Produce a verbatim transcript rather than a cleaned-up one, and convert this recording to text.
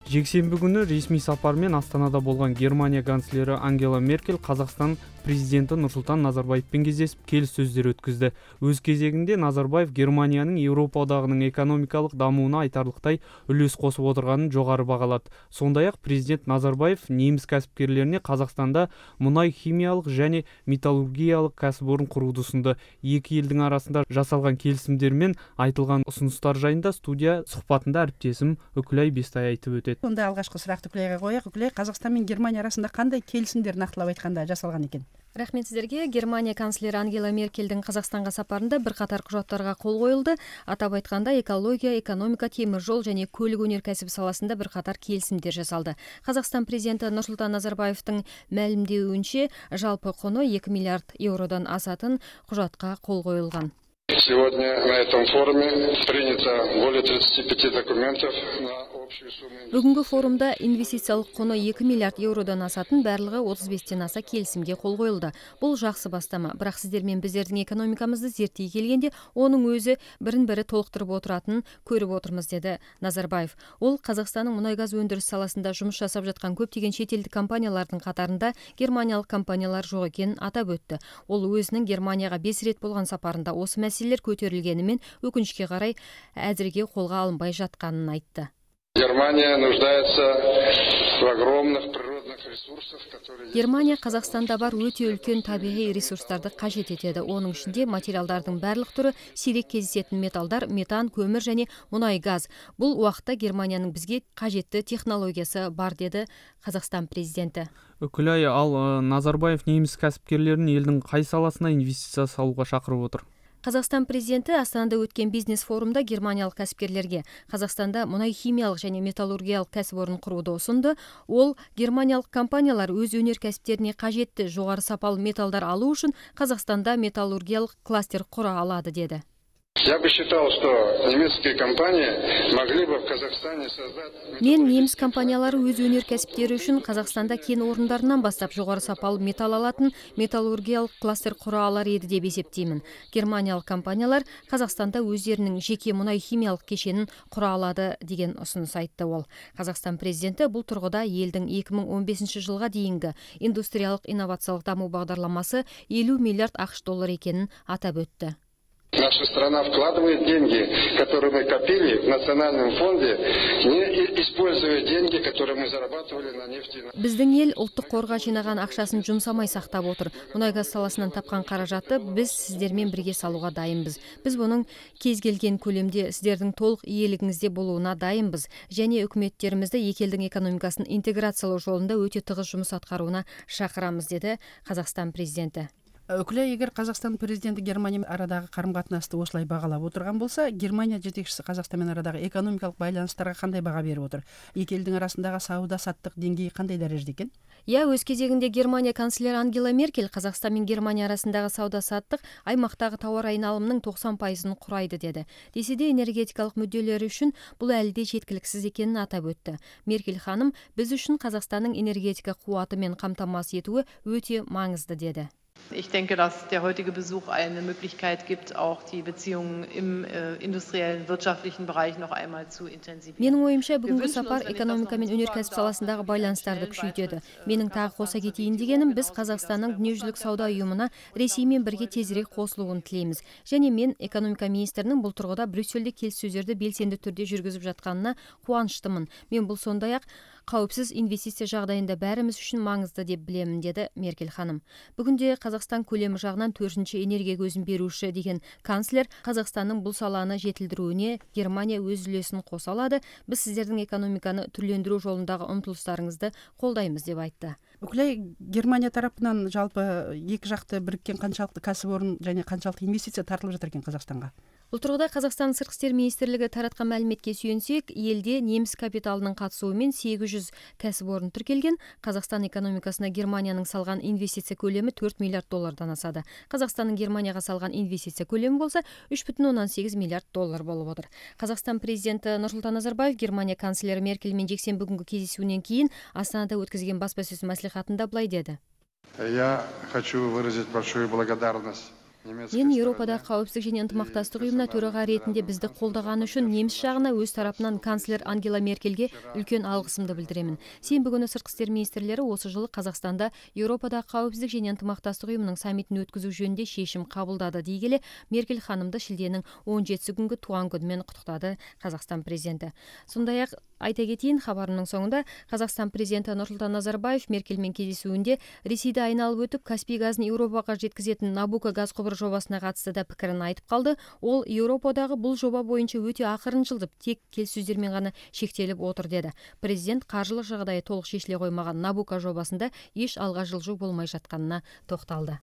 Жексенбі күні ресми сапармен Астанада болған Германия канцлері Ангела Меркель Қазақстан президенті Нұрсұлтан Назарбаевпен кездесіп келіссөздер өткізді. Өз кезегінде Назарбаев Германияның Еуропа одағының экономикалық дамуына айтарлықтай үлес қосып отырғанын жоғары бағалады. Сондай-ақ президент Назарбаев неміс кәсіпкерлеріне Қазақстанда мұнай химиялық және металлургиялық кәсіпорын құруды ұсынды. Екі елдің арасында жасалған келісімдер мен айтылған ұсыныстар жайында студия сұхбатында әріптесім Үкілай Бестай айтып өтеді. Сонда алғашқы сұрақты Үкілайға қояйық. Үкілай, Қазақстан мен Германия арасында қандай келісімдер нақтылап айтқанда жасалған екен? Рахмет сіздерге. Германия канцлері Ангела Меркельдің Қазақстанға сапарында бірқатар құжаттарға қол қойылды. Атап айтқанда экология, экономика, темір жол және көлік өнеркәсібі саласында бірқатар келісімдер жасалды. Қазақстан президенті Нұрсұлтан Назарбаевтың мәлімдеуінше жалпы құны екі миллиард еуродан асатын құжатқа қол қойылған. Сегодня на этом форуме принято более тридцати пяти документов на общую сумму. Бүгінгі форумда инвестициялық құны екі миллиард еуродан асатын барлығы отыз бестен аса келісімге қол қойылды. Бұл жақсы бастама, бірақ сіздер мен біздердің экономикамызды зерттей келгенде оның өзі бірін-бірі толықтырып отыратынын көріп отырмыз, деді Назарбаев. Ол Қазақстанның мұнай-газ өндіріс саласында жұмыс жасап жатқан көптеген шетелдік компаниялардың қатарында германиялық компаниялар жоқ екенін атап өтті. Ол өзінің Германияға бес рет болған сапарында осы мәселелер көтерілгенімен өкінішке қарай әзірге қолға алынбай жатқанын айтты. Германия нуждается в огромных природных ресурсах, которые... Германия Қазақстанда бар өте үлкен табиғи ресурстарды қажет етеді. Оның ішінде материалдардың барлық түрі, сирек кездесетін металдар, метан, көмір және мұнай газ. Бұл уақытта Германияның бізге қажетті технологиясы бар, деді Қазақстан президенті. Үкілай, ал Назарбаев неміс кәсіпкерлерін елдің қай саласына инвестиция салуға шақырып отыр? Қазақстан президенті Астанада өткен бизнес форумда германиялық кәсіпкерлерге Қазақстанда мұнай химиялық және металлургиялық кәсіпорын құруды ұсынды. Ол германиялық компаниялар өз өнеркәсіптеріне қажетті жоғары сапалы металдар алу үшін Қазақстанда металлургиялық кластер құра алады, деді. Я бы считал, что немецкие компании могли бы в Казахстане создать... Мен неміс компаниялары өз өнеркәсіптері үшін Қазақстанда кен орындарынан бастап жоғары сапалы металл алатын металлургиялық кластер құра алар еді деп есептеймін. Германиялық компаниялар Қазақстанда өздерінің жеке мұнай химиялық кешенін құра алады деген ұсыныс айтты ол. Қазақстан президенті бұл тұрғыда елдің екі мың он бесінші жылға дейінгі индустриялық инновациялық даму бағдарламасы елу миллиард ақш доллар екенін атап өтті. Наша страна вкладывает деньги, которые мы копили в национальном фонде, не используя деньги, которые мы зарабатывали на нефти. Біздің ел ұлттық қорға жинаған ақшасын жұмсамай сақтап отыр. Мұнай-газ саласынан тапқан қаражатты біз сіздермен бірге салуға дайынбыз. Біз бұның кез келген көлемде сіздердің толық иелігіңізде болуына дайынбыз және үкіметтерімізді екі елдің экономикасын интеграциялау жолында өте тығыз жұмыс атқаруына шақырамыз, деді Қазақстан президенті. Үкілай, егер Қазақстан президенті Германия арадағы қарым-қатынасты осылай бағалап отырған болса, Германия жетекшісі Қазақстанмен арадағы экономикалық байланыстарға қандай баға беріп отыр? Екі елдің арасындағы сауда-саттық деңгейі қандай дәрежеде екен? Я, өз кезегінде Германия канцлері Ангела Меркель Қазақстан мен Германия арасындағы сауда-саттық аймақтағы тауар айналымының тоқсан пайызын құрайды, деді. Десе де энергетикалық мүдделері үшін бұл әлі де жеткіліксіз екенін атап өтті. Меркель ханым, біз үшін Қазақстанның энергетика қуаты мен қамтамасыз етуі өте маңызды, деді. Ich denke, dass der heutige Besuch eine Möglichkeit gibt, auch die Beziehungen im äh, industriellen, wirtschaftlichen Bereich noch einmal zu intensivieren. Менің ойымша, бүгінгі сапар экономика мен өнеркәсіп саласындағы байланыстарды күшейтеді. Менің тағы қоса кетейін дегенім, біз Қазақстанның дүниежүзілік сауда ұйымына Ресеймен бірге тезірек қосылуын тілейміз. Және мен экономика министрінің бұл тұрғыда Брюссельде келіссөздерді белсенді түрде жүргізіп жатқанына қуаныштымын. Мен бұл сондай-ақ қауіпсіз инвестиция жағдайында бәріміз үшін маңызды деп білемін, деді Меркель ханым. Бүгінде Қазақстан көлемі жағынан төртінші энергия көзін беруші деген канцлер Қазақстанның бұл саланы жетілдіруіне Германия өз үлесін қоса алады. Біз сіздердің экономиканы түрлендіру жолындағы ұмтылыстарыңызды қолдаймыз, деп айтты. Үкілай, Германия тарапынан жалпы екі жақты біріккен қаншалықты кәсіпорын және қаншалықты инвестиция тартылып жатыр екен Қазақстанға? Бұл тұрғыда Қазақстан сыртқы істер министрлігі таратқан мәліметке сүйенсек, елде неміс капиталының қатысуымен сегіз жүз кәсіпорын тіркелген. Қазақстан экономикасына Германияның салған инвестиция көлемі төрт миллиард доллардан асады. Қазақстанның Германияға салған инвестиция көлемі болса үш бүтін оннан сегіз миллиард доллар болып отыр. Қазақстан президенті Нұрсұлтан Назарбаев Германия канцлері Меркельмен жексенбі күнгі кездесуінен кейін Астанада өткізген баспасөз мәслихатында былай деді. Я хочу выразить большую благодарность Мен Еуропадағы қауіпсіздік және ынтымақтастық ұйымына төраға ретінде бізді қолдағаны үшін неміс жағына өз тарапынан канцлер Ангела Меркельге үлкен алғысымды білдіремін. Сенбі күні сыртқы істер министрлері осы жылы Қазақстанда Еуропадағы қауіпсіздік және ынтымақтастық ұйымының саммитін өткізу жөнінде шешім қабылдады дей келе, Меркель ханымды шілденің он жетісі күнгі туған күнімен құттықтады Қазақстан президенті. Сондай-ақ айта кетейін, хабарының соңында Қазақстан президенті Нұрсұлтан Назарбаев Меркельмен кездесуінде Ресейді айналып өтіп Каспий газын Еуропаға жеткізетін Набуко газ құбыры жобасына қатысты да пікірін айтып қалды. Ол Еуропадағы бұл жоба бойынша өте ақырын жылдып, тек келіссөздермен ғана шектеліп отыр деді. Президент қаржылық жағдайы толық шешіле қоймаған Набуко жобасында еш алға жылжу болмай жатқанына тоқталды.